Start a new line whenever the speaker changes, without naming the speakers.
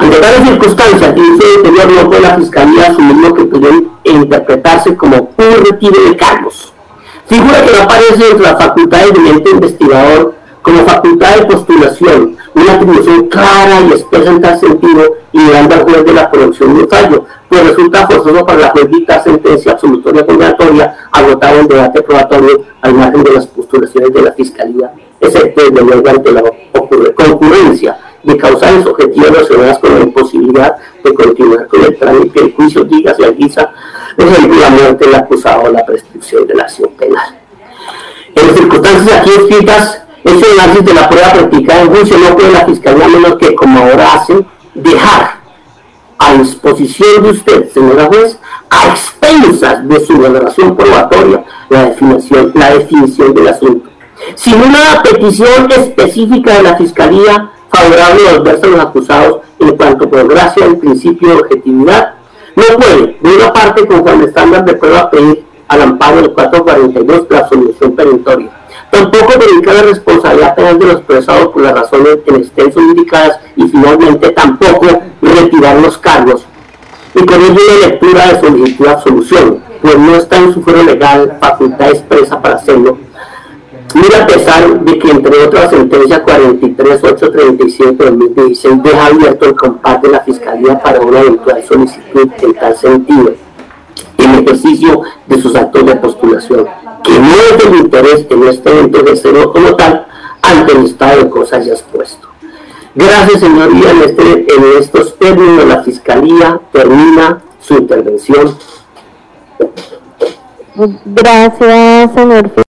Ante tales circunstancias, dice el anterior, no puede la Fiscalía asumir lo que puede interpretarse como un retiro de cargos. Figura que no aparece entre las facultades del ente investigador como facultad de postulación, una atribución clara y expresa en tal sentido, y dando al juez de la producción de un fallo, pues resulta forzoso para la juez dictar sentencia absolutoria condenatoria, agotar el debate probatorio al margen de las postulaciones de la Fiscalía, excepto de luego ante la concurrencia de causales objetivas relacionadas con la imposibilidad de continuar con el trámite del juicio, diga si alquiza, por ejemplo, la muerte del acusado o la prescripción de la acción penal. En las circunstancias aquí escritas, ese análisis de la prueba practicada en juicio no puede la Fiscalía, menos que, como ahora hacen, dejar a disposición de usted, señora juez, a expensas de su valoración probatoria, la definición del asunto. Sin una petición específica de la Fiscalía favorable o adversa a los acusados en cuanto por gracia del principio de objetividad, no puede, de una parte, conforme estándar de prueba, pedir al amparo del 442 la absolución perentoria. Tampoco verificar la responsabilidad penal de los procesados por las razones en extenso indicadas, y finalmente tampoco retirar los cargos. Y con ello una lectura de solicitud de absolución, pues no está en su fuero legal facultad expresa para hacerlo. Muy a pesar de que, entre otras, sentencia 43837/2016 deja abierto el compás de la Fiscalía para una eventual solicitud en tal sentido, en ejercicio de sus actos de postulación, que no es del interés en este evento de cero como tal, ante el estado de cosas ya expuesto. Gracias, señoría. En estos términos, la Fiscalía termina su intervención.
Gracias, señor.